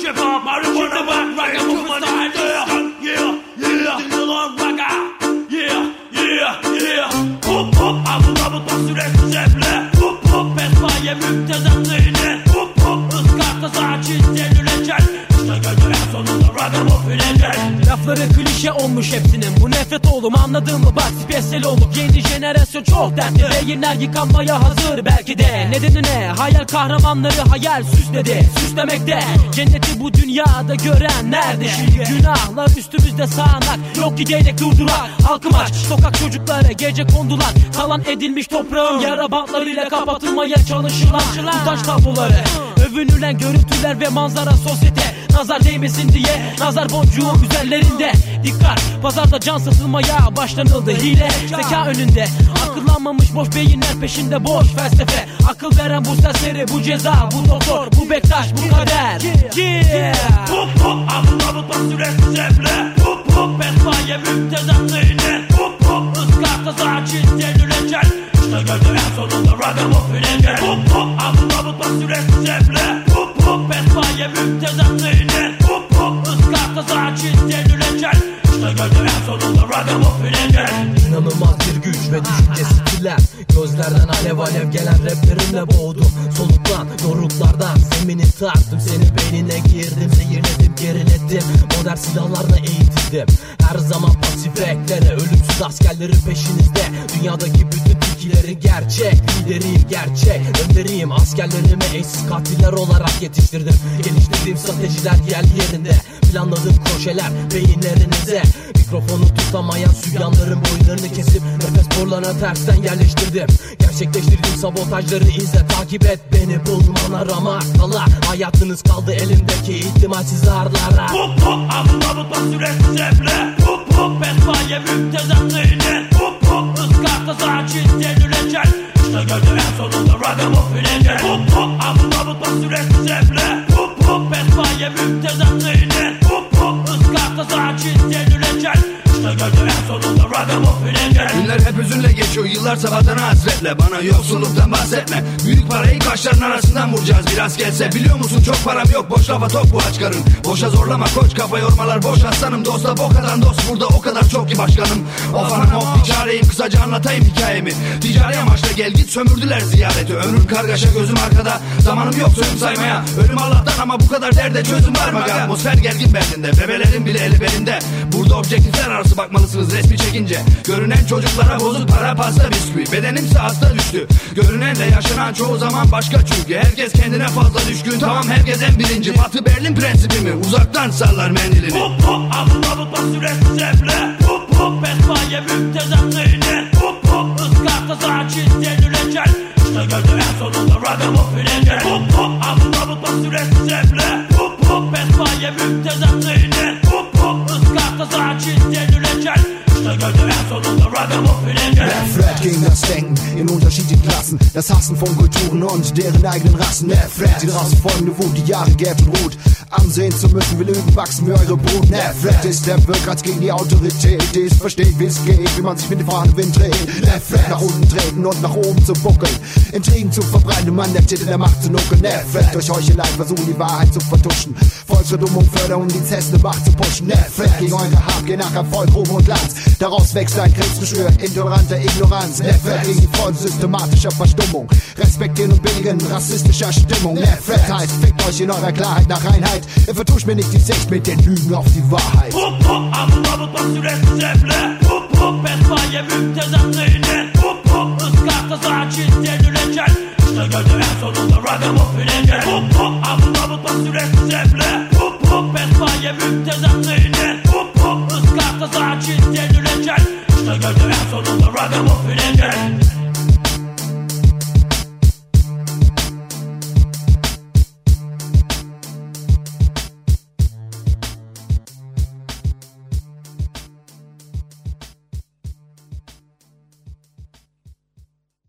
hop, marijuana rock, ragamuffin style, yeah, dinliyorlar raga, yeah. Hop hop, avlu bas sürekli zevle, hop pespaye müptezatliğine, hop ıskarta saçin denülecek. İşte gece en sonunda ragamuffin edecek. Lafları klişe olmuş hepsinin, bu nefret oğlum anladın mı bak spesiyel olup. Yeni jenerasyon çok dertli, beyinler yıkanmaya hazır belki de. Nedeni ne? Hayal kahramanları hayal süsledi, süslemekte. Cenneti bu dünyada gören nerede? Günahlar üstümüzde sağanak, yok ki geyrek durdurak. Halkım aç, sokak çocukları gece kondular. Kalan edilmiş toprağın yara bantlarıyla kapatılmaya çalışılan utanç tabloları. Övünülen görüntüler ve manzara sosyete. Nazar değmesin diye nazar boncuğu üzerlerinde. Dikkat, pazarda can satılmaya başlanıldı. Hile, zeka önünde. Akıllanmamış boş beyinler peşinde boş felsefe. Akıl veren bu serseri, bu ceza, bu doktor, bu bektaş, bu kader. Hop hop, avlu bas sürekli zevle, hop pespaye müptezatliğine, hop ıskarta saçin denülecek. İşte gece en sonunda ragamuffin edecek. Hop avlu bas sürekli zevle, hop pespaye müptezatliğine, hop ıskarta saçin denülecek. İşte gece en sonunda ragamuffin edecek. İnanılmaz bir güç ve düşünce stiller. Gözlerden alev gelen raplerimle boğdum. Soluklan doruklardan zemini tarttım. Senin beynine girdim, zehirledim, geriledim. Modern silahlarla eğitildim. Her zaman pasif eklere, ölümsüz askerlerin peşinizde. Dünyadaki bütün tilkilerin gerçek lideriyim, gerçek önderiyim. Askerlerimi eşsiz katiller olarak yetiştirdim. Geliştirdiğim stratejiler yerinde. Planladığım koşeler beyinlerinize. Mikrofonu tutamayan sübyanların boyunlarını kesip nefes borularına tersten yerleştirdim. Gerçekleştirdiğim sabotajları izle, takip et beni, bulman aramak kala. Hayatınız kaldı elimdeki ihtimalsiz ağırlara. Hop avlu bas sürekli zevle, hop pespaye müptezatliğine, hop ıskarta saçin denülecek. İşte gece en sonunda ragamuffin edecek. Hop avlu bas sürekli zevle, hop pespaye müptezatliğine, hop ıskarta saçin denülecek. İşte gece en sonunda ragamuffin edecek. Günler hep hüzünle geçiyor, yıllarsa vatana hasretle. Bana yoksulluktan bahsetme, büyük parayı kaşların arasından vuracağız biraz gelse. Biliyor musun çok param yok, boş lafa tok bu aç karın. Boşa zorlama koç, kafa yormalar boş aslanım. Dosta bokadan dost burada o kadar çok ki başkanım. Of anam of bir çareyim, kısaca anlatayım hikayemi. Ticari amaçla gel git sömürdüler ziyareti. Ömrüm kargaşa gözüm arkada, zamanım yok soyum saymaya. Ölüm Allah'tan ama bu kadar derde çözüm var mı? Atmosfer gergin bendinde, bebelerin bile eli belinde. Burada objektifler arası bakmalısınız resmi çekince. Görünen çocuklara bozuk para pasta bisküvi. Bedenimse hasta düştü. Görünenle yaşanan çoğu zaman başka çünkü. Herkes kendine fazla düşkün. Tamam herkes en birinci. Batı Berlin prensibi mi? Uzaktan sallar mendilini. Hop avlu bas sürekli zevle, hop pespaye müptezatliğine, hop ıskarta saçin denülecek. İşte gece en sonunda ragamuffin edecek. Hop avlu bas sürekli zevle, hop pespaye müptezatliğine, hop ıskarta saçin denülecek. İşte gece en sonunda ragamuffin edecek. Nefret gegen das Denken in unterschiedlichen Klassen, das Hassen von Kulturen und deren eigenen Rassen. Nefret, die herausfolgende Wut, die Jahre gärt und ruht. Ansehen zu müssen, wie Lügen wachsen wie eure Brut. Nefret ist der Wirkreiz gegen die Autorität, die es versteht, wie es geht, wie man sich mit dem fahrenden Wind dreht. Nefret, nach unten treten und nach oben zu buckeln, Intrigen zu verbreiten, man der Titel der Macht zu nuckeln. Nefret, durch Heuchelei versuchen die Wahrheit zu vertuschen, Volksverdummung fördern, um die zähste Macht zu pushen. Nefret, gegen eure Habgier nach Erfolg, Ruhm und Glanz. Daraus wächst ein Kriegsgeschwür intoleranter Ignoranz. Nefret gegen die Folgen systematischer Verstummung, respektieren und billigen rassistischer Stimmung. Nefret heißt, fickt euch in eurer Klarheit nach Reinheit. Ihr vertuscht mir nicht die Sicht mit den Lügen auf die Wahrheit. Hop avlu bas sürekli zevle, hop pespaye müptezatliğine, hop ıskarta saçin denülecek. İşte gece en sonunda ragamuffin edecek. Hop avlu bas sürekli zevle,